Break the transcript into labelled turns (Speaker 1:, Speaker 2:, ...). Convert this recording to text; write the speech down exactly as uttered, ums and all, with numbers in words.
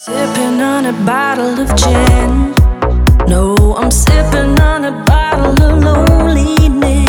Speaker 1: Sipping on a bottle of gin. No, I'm sipping on a bottle of loneliness.